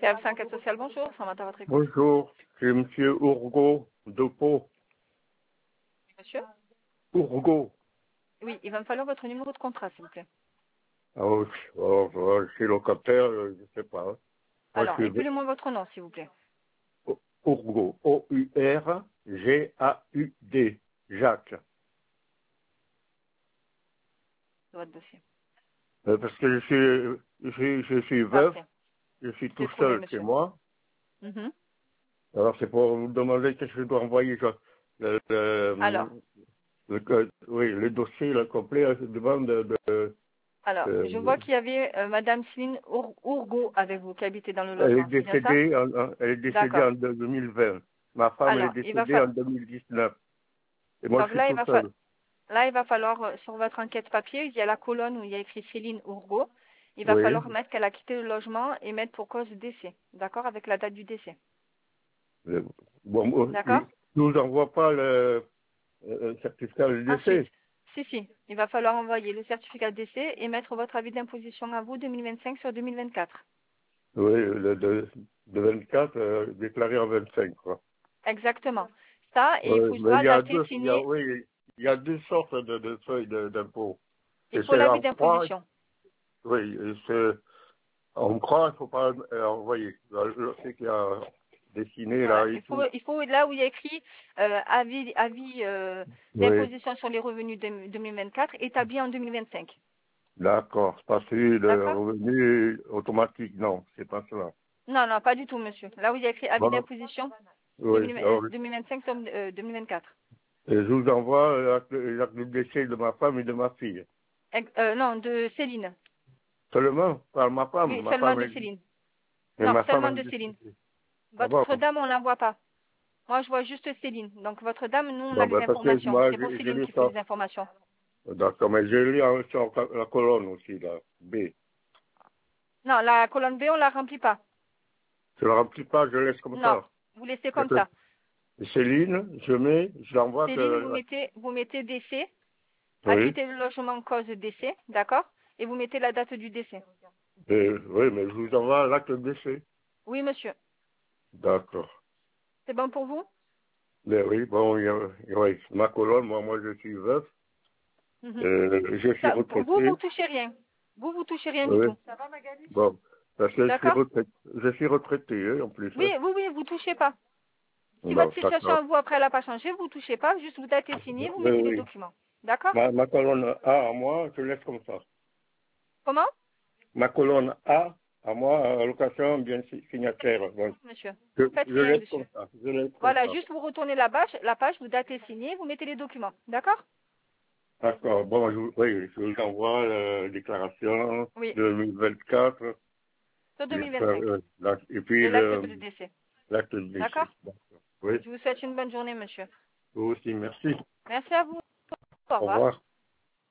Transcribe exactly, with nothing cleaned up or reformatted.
C F cinq Aide sociale, bonjour, ça va à votre écoute. Bonjour, c'est Monsieur Urgo de Pau. Monsieur? Urgo. Oui, il va me falloir votre numéro de contrat, s'il vous plaît. Ah, oui, oh, oh, je suis locataire, euh, je sais pas. Moi, Alors, je suis appelez-moi votre nom, s'il vous plaît. Urgo, O U R G A U D, Jacques. Votre dossier. Euh, parce que je suis, je suis, je suis veuf, Parfait. je suis C'est tout trouvé, seul chez monsieur. moi. Mhm. Alors c'est pour vous demander qu'est-ce que je dois envoyer. Je- le, le, Alors, le code- oui, le dossier le complet euh, demande de, de, alors, je vois de- qu'il y avait euh, Madame Céline Our- Ourgo avec vous qui habitait dans le elle est logement, c'est bien ça? décédée, en, en- elle est décédée D'accord. en deux mille vingt. Ma femme elle Alors, est il va décédée en falloir. deux mille dix-neuf. Et moi je Donc suis là, il tout va seul. falloir. Là, il va falloir, euh, sur votre enquête papier, il y a la colonne où il y a écrit Céline Ourgo. Il va Oui. falloir mettre qu'elle a quitté le logement et mettre pour cause de décès. D'accord? Avec la date du décès. Euh, Bon, moi, D'accord? je je vous envoie pas le, euh, certificat de Ensuite, décès. si, si, il va falloir envoyer le certificat de décès et mettre votre avis d'imposition à vous deux mille vingt-cinq sur deux mille vingt-quatre. Oui, le de, de vingt-quatre, euh, déclaré en vingt-cinq, quoi. Exactement. Ça, et il Oui, mais il faudra y a dater, deux, il y a, signer. oui, il y a deux sortes de, de feuilles de- d'impôt. Il Et faut c'est l'avis en croix, d'imposition. oui, et c'est en croix, il ne faut pas euh, envoyer. Là, je sais qu'il y a dessiné Voilà. là et Il faut, tout. il faut là où il y a écrit euh, avis, avis euh, Oui, d'imposition sur les revenus de deux mille vingt-quatre établi en deux mille vingt-cinq. d'accord, c'est pas celui de D'accord? revenu automatique, non, c'est pas cela. Non, non, pas du tout, monsieur. Là où il y a écrit avis Bon, d'imposition oui, deux mille, euh, alors, deux mille vingt-cinq sur euh, deux mille vingt-quatre. et je vous envoie l'acte l'acte de décès de ma femme et de ma fille. Ex- euh, non, de Céline. Seulement, par ma femme, Oui, ma seulement femme, de elle, Céline. et Non, ma femme, seulement elle de est Céline. décédée. Ah bon? Votre dame, on la voit pas. Moi, je vois juste Céline. Donc, votre dame, nous, on a Bon, les ben, parce que informations. moi, C'est pour j'ai j'ai Céline lu qui faut ça. les informations. D'accord, mais j'ai lu en- sur la colonne aussi, là, B. Non, la colonne B, on la remplit pas. Je ne la remplis pas, je laisse comme Non, ça. vous laissez Je comme fais ça. Céline, je mets, je l'envoie Céline, vous que... mettez, vous mettez décès, a Oui, quitté le logement cause de décès, d'accord? Et vous mettez la date du décès. et- oui, mais je vous envoie l'acte de décès. Oui, monsieur. D'accord. C'est bon pour vous? Mais oui, bon, il y a, oui, ma colonne, moi, moi, je suis veuf, Mhm. euh, je suis Ça, vous, vous retraité. touchez rien. Vous, vous touchez rien du Oui, tout. bon, parce que je suis D'accord? retraité, je suis retraité, hein, en plus. Oui, Hein. oui, oui, vous touchez pas. Si Bon, votre situation à d'accord. vous après elle n'a pas changé, vous touchez pas, juste vous datez signé, vous Oui, mettez les oui. documents. D'accord? Ma, ma colonne A, à moi, je laisse comme ça. Comment? Ma colonne A, à moi, allocation bien si- signataire. Bon, Monsieur. je, Vous faites je rien laisse dessus. comme ça. Je laisse comme Voilà, ça. juste vous retournez la page, la page, vous datez signé, vous mettez les documents. D'accord? D'accord. Bon, je, vous- oui, je vous envoie la déclaration Oui. de deux mille vingt-quatre. Sur Et, deux mille vingt-cinq. euh, la- et puis Et l'acte de le, décès. l'acte de décès. D'accord? D'accord. Oui. Je vous souhaite une bonne journée, monsieur. Vous aussi, merci. Merci à vous. Au Au revoir. revoir.